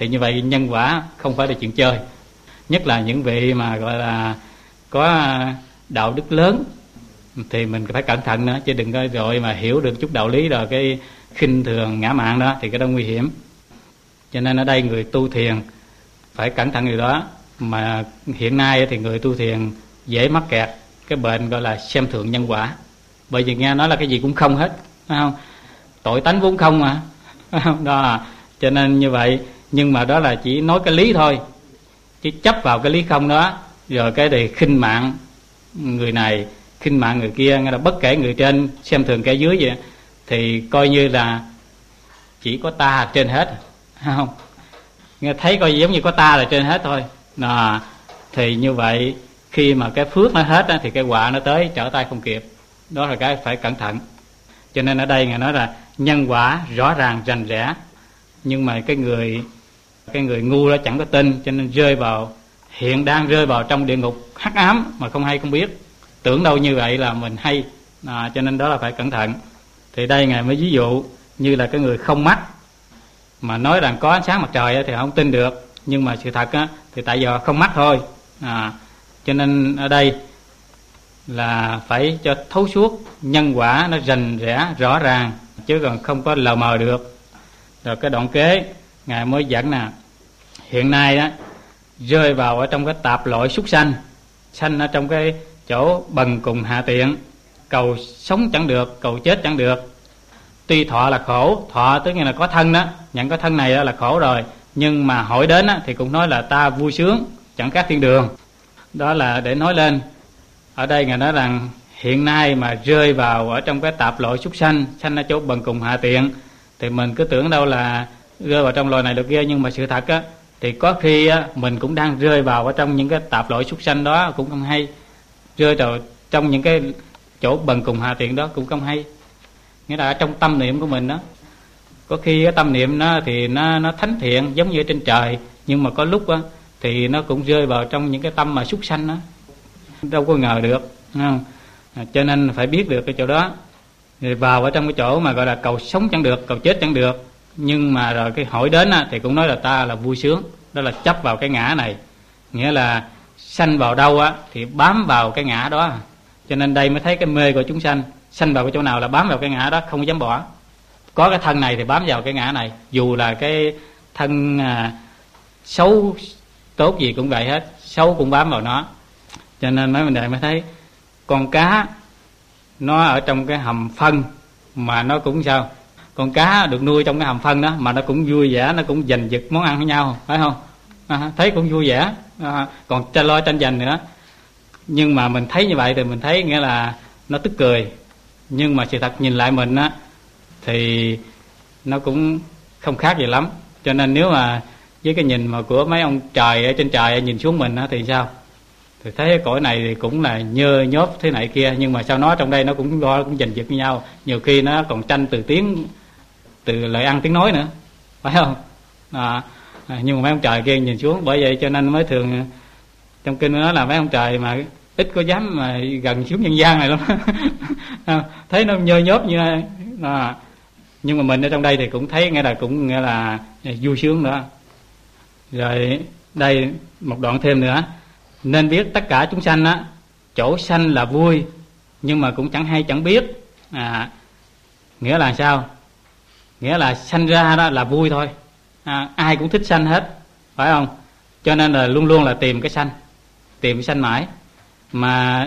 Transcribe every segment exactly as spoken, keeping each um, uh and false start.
Thì như vậy nhân quả không phải là chuyện chơi. Nhất là những vị mà gọi là có đạo đức lớn thì mình phải cẩn thận nữa, chứ đừng có rồi mà hiểu được chút đạo lý rồi cái khinh thường ngã mạn đó thì cái đó nguy hiểm. Cho nên ở đây người tu thiền phải cẩn thận điều đó. Mà hiện nay thì người tu thiền dễ mắc kẹt cái bệnh gọi là xem thường nhân quả. Bởi vì nghe nói là cái gì cũng không hết, phải không? Tội tánh vốn không mà, phải không? Đó, cho nên như vậy. Nhưng mà đó là chỉ nói cái lý thôi, chứ chấp vào cái lý không đó rồi cái thì khinh mạng người này, khinh mạng người kia, nghe là bất kể người trên xem thường kẻ dưới vậy, thì coi như là chỉ có ta trên hết, phải không? Nghe thấy coi giống như có ta là trên hết thôi. Đó, thì như vậy khi mà cái phước nó hết á, thì cái quả nó tới trở tay không kịp. Đó là cái phải cẩn thận. Cho nên ở đây Ngài nói là nhân quả rõ ràng rành rẽ, nhưng mà cái người cái người ngu đó chẳng có tin, cho nên rơi vào hiện đang rơi vào trong địa ngục hắc ám mà không hay không biết, tưởng đâu như vậy là mình hay. À, cho nên đó là phải cẩn thận. Thì đây Ngài mới ví dụ như là cái người không mắt mà nói rằng có ánh sáng mặt trời thì không tin được, nhưng mà sự thật á, thì tại giờ không mắt thôi. À, cho nên ở đây là phải cho thấu suốt, nhân quả nó rành rẽ rõ ràng, chứ còn không có lờ mờ được. Rồi cái đoạn kế Ngài mới dẫn nè, hiện nay đó rơi vào ở trong cái tạp loại súc sanh, sanh ở trong cái chỗ bần cùng hạ tiện, cầu sống chẳng được, cầu chết chẳng được. Tuy thọ là khổ, thọ tức là có thân đó, nhận có thân này là khổ rồi, nhưng mà hỏi đến đó, thì cũng nói là ta vui sướng chẳng khác thiên đường. Đó là để nói lên. Ở đây Ngài nói rằng hiện nay mà rơi vào ở trong cái tạp loại súc sanh, sanh ở chỗ bần cùng hạ tiện, thì mình cứ tưởng đâu là rơi vào trong loài này được kia, nhưng mà sự thật á, thì có khi á, mình cũng đang rơi vào ở trong những cái tạp loại súc sanh đó cũng không hay, rơi vào trong những cái chỗ bần cùng hạ tiện đó cũng không hay. Nghĩa là ở trong tâm niệm của mình đó, có khi cái tâm niệm nó thì nó nó thánh thiện giống như ở trên trời, nhưng mà có lúc á, thì nó cũng rơi vào trong những cái tâm mà súc sanh đó, đâu có ngờ được, không? À, cho nên phải biết được cái chỗ đó. Rồi vào ở trong cái chỗ mà gọi là cầu sống chẳng được, cầu chết chẳng được, nhưng mà rồi cái hỏi đến á, thì cũng nói là ta là vui sướng. Đó là chấp vào cái ngã này, nghĩa là sanh vào đâu á thì bám vào cái ngã đó. Cho nên đây mới thấy cái mê của chúng sanh, sanh vào cái chỗ nào là bám vào cái ngã đó, không dám bỏ. Có cái thân này thì bám vào cái ngã này, dù là cái thân à, xấu tốt gì cũng vậy hết, xấu cũng bám vào nó. Cho nên mấy vấn đề mới thấy con cá nó ở trong cái hầm phân mà nó cũng sao, con cá được nuôi trong cái hầm phân đó mà nó cũng vui vẻ, nó cũng giành giật món ăn với nhau, phải không? À, thấy cũng vui vẻ, à, còn tranh lo tranh giành nữa. Nhưng mà mình thấy như vậy thì mình thấy nghĩa là nó tức cười, nhưng mà sự thật nhìn lại mình á thì nó cũng không khác gì lắm. Cho nên nếu mà với cái nhìn mà của mấy ông trời ở trên trời nhìn xuống mình á thì sao, thì thấy cái cõi này thì cũng là nhơ nhóp thế này kia, nhưng mà sao nó trong đây nó cũng lo cũng giành giật với nhau, nhiều khi nó còn tranh từ tiếng, từ lời ăn tiếng nói nữa, phải không? À, à, nhưng mà mấy ông trời kia nhìn xuống, bởi vậy cho nên mới thường trong kinh nó là mấy ông trời mà ít có dám mà gần xuống nhân gian này lắm. À, thấy nó nhơ nhóp như à, nhưng mà mình ở trong đây thì cũng thấy nghe là cũng nghe là vui sướng nữa. Rồi đây một đoạn thêm nữa, nên biết tất cả chúng sanh á, chỗ sanh là vui, nhưng mà cũng chẳng hay chẳng biết. À, nghĩa là sao? Nghĩa là sanh ra đó là vui thôi, à, ai cũng thích sanh hết, phải không? Cho nên là luôn luôn là tìm cái sanh, tìm cái sanh mãi, mà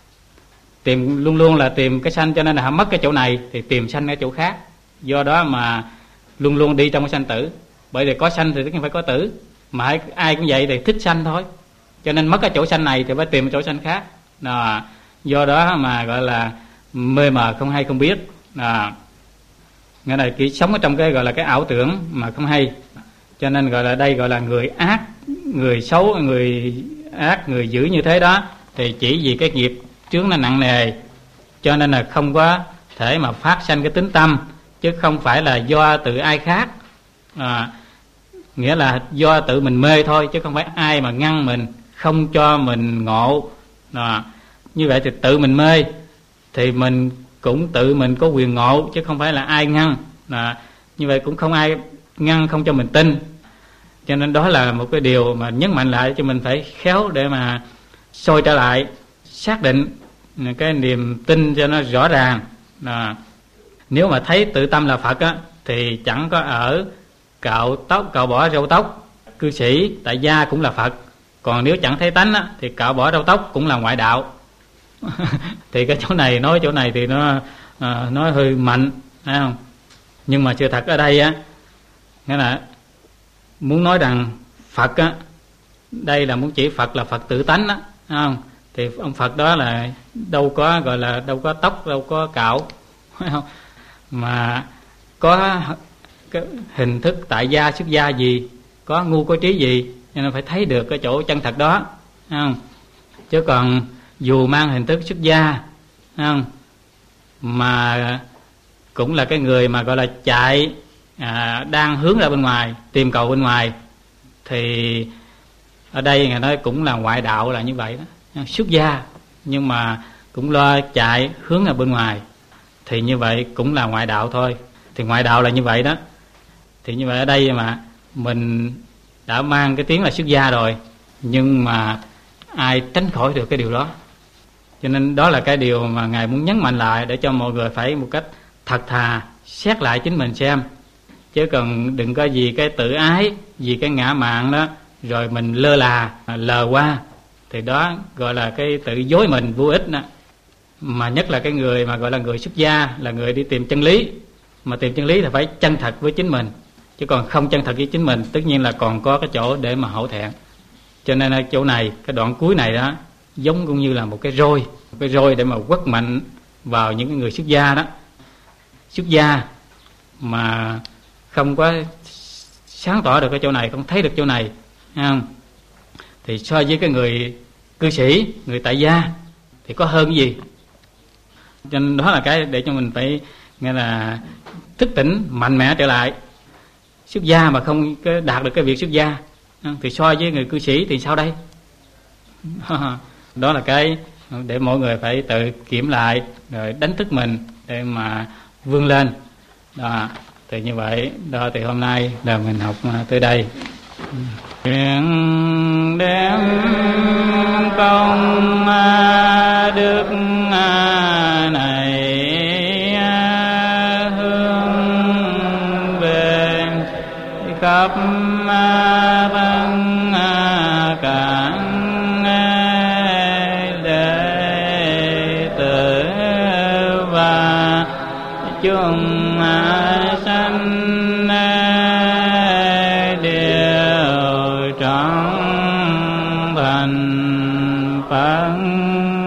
tìm luôn luôn là tìm cái sanh, cho nên là họ mất cái chỗ này thì tìm sanh ở chỗ khác. Do đó mà luôn luôn đi trong cái sanh tử, bởi vì có sanh thì tất nhiên phải có tử, mà ai cũng vậy thì thích sanh thôi, cho nên mất cái chỗ sanh này thì phải tìm chỗ sanh khác. Đó, do đó mà gọi là mê mờ không hay không biết. Đó, nghĩa là chỉ sống ở trong cái gọi là cái ảo tưởng mà không hay. Cho nên gọi là đây gọi là người ác, người xấu, người ác, người dữ như thế đó, thì chỉ vì cái nghiệp chướng nó nặng nề, cho nên là không có thể mà phát sanh cái tính tâm, chứ không phải là do từ ai khác. À, nghĩa là do tự mình mê thôi, chứ không phải ai mà ngăn mình, không cho mình ngộ. À, như vậy thì tự mình mê thì mình cũng tự mình có quyền ngộ, chứ không phải là ai ngăn. À, như vậy cũng không ai ngăn không cho mình tin. Cho nên đó là một cái điều mà nhấn mạnh lại cho mình phải khéo để mà soi trở lại, xác định cái niềm tin cho nó rõ ràng. À, nếu mà thấy tự tâm là Phật á, thì chẳng có ở cạo tóc, cạo bỏ râu tóc, cư sĩ tại gia cũng là Phật. Còn nếu chẳng thấy tánh á, thì cạo bỏ râu tóc cũng là ngoại đạo. Thì cái chỗ này nói chỗ này thì nó à, nói hơi mạnh, thấy không? Nhưng mà sự thật ở đây á, nghĩa là muốn nói rằng Phật á, đây là muốn chỉ Phật là Phật tự tánh á, thấy không? Thì ông Phật đó là đâu có gọi là đâu có tóc, đâu có cạo, thấy không? Mà có cái hình thức tại gia xuất gia gì, có ngu có trí gì, cho nên phải thấy được cái chỗ chân thật đó, thấy không? Chứ còn dù mang hình thức xuất gia, thấy không, mà cũng là cái người mà gọi là chạy à, đang hướng ra bên ngoài, tìm cầu bên ngoài, thì ở đây người nói cũng là ngoại đạo là như vậy đó. Xuất gia nhưng mà cũng lo chạy hướng ra bên ngoài, thì như vậy cũng là ngoại đạo thôi. Thì ngoại đạo là như vậy đó. Thì như vậy ở đây mà mình đã mang cái tiếng là xuất gia rồi, nhưng mà ai tránh khỏi được cái điều đó. Cho nên đó là cái điều mà Ngài muốn nhấn mạnh lại, để cho mọi người phải một cách thật thà xét lại chính mình xem. Chứ còn đừng có vì cái tự ái, vì cái ngã mạn đó rồi mình lơ là, lờ qua, thì đó gọi là cái tự dối mình vô ích đó. Mà nhất là cái người mà gọi là người xuất gia, là người đi tìm chân lý. Mà tìm chân lý thì phải chân thật với chính mình, chứ còn không chân thật với chính mình, tất nhiên là còn có cái chỗ để mà hổ thẹn. Cho nên ở chỗ này, cái đoạn cuối này đó, giống cũng như là một cái roi, một cái roi để mà quất mạnh vào những cái người xuất gia đó. Xuất gia mà không có sáng tỏ được cái chỗ này, không thấy được chỗ này, không? Thì so với cái người cư sĩ, người tại gia thì có hơn cái gì. Cho nên đó là cái để cho mình phải nghe là thức tỉnh mạnh mẽ trở lại. Xuất gia mà không đạt được cái việc xuất gia thì so với người cư sĩ thì sao đây? Đó là cái để mỗi người phải tự kiểm lại, rồi đánh thức mình để mà vươn lên đó. Thì như vậy đó, thì hôm nay là mình học tới đây. Nguyện đem công đức này hướng về khắp tất cả đệ tử và chúng sanh đều trọn thành Phật.